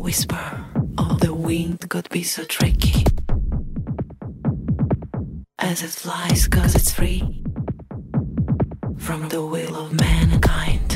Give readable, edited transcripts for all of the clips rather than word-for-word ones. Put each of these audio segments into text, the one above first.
Whisper of the wind could be so tricky as it flies, 'cause it's free from the will of mankind.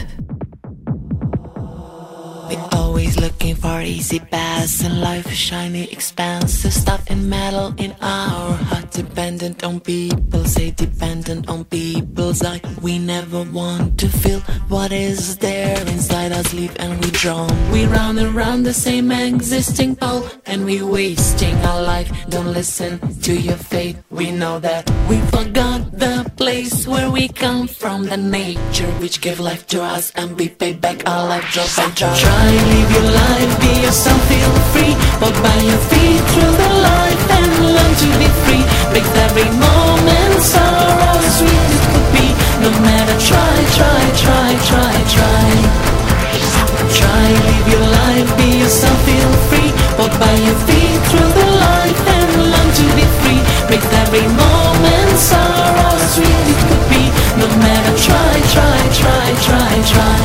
We're always looking for easy paths in life, shiny expansive stuff in metal in our heart. Dependent on people, say dependent on people's eye. We never want to feel what is there inside us, leave and we drown. We round and round the same existing pole, and we wasting our life. Don't listen to your fate, we know that we forgot the place where we come from, the nature which gave life to us, and we pay back our life drop by drop. Try, live your life, be yourself, feel free. Walk by your feet through the life and learn to be free. Make every moment sorrow sweet it could be. No matter, try, try, try, try, try. Try, live your life, be yourself, feel free. Walk by your feet through the life and learn to be free. Make every moment sorrow sweet it could be. No matter, try, try, try, try, try.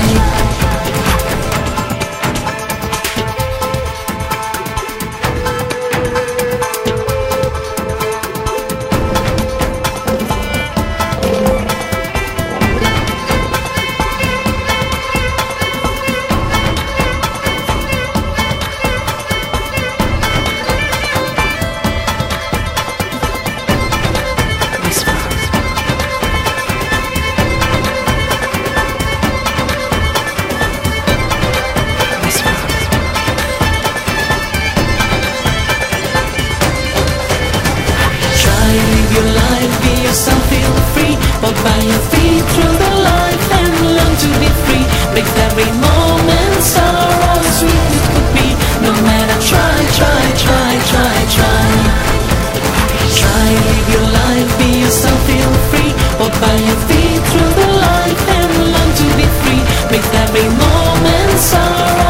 Live your life, be yourself, feel free. Walk by your feet through the life and learn to be free. Make every moment sorrow sweet it could be. No matter, try, try, try, try, try. Try, live your life, be yourself, feel free. Walk by your feet through the life and learn to be free. Make every moment sorrow